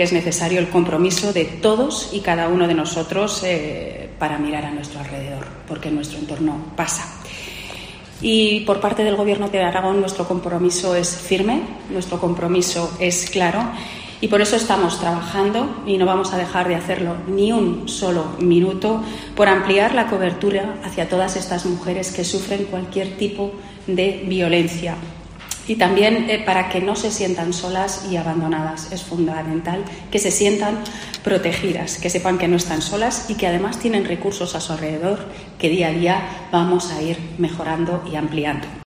Es necesario el compromiso de todos y cada uno de nosotros para mirar a nuestro alrededor, porque en nuestro entorno pasa. Y por parte del Gobierno de Aragón nuestro compromiso es firme, nuestro compromiso es claro y por eso estamos trabajando y no vamos a dejar de hacerlo ni un solo minuto por ampliar la cobertura hacia todas estas mujeres que sufren cualquier tipo de violencia. Y también para que no se sientan solas y abandonadas. Es fundamental que se sientan protegidas, que sepan que no están solas y que además tienen recursos a su alrededor que día a día vamos a ir mejorando y ampliando.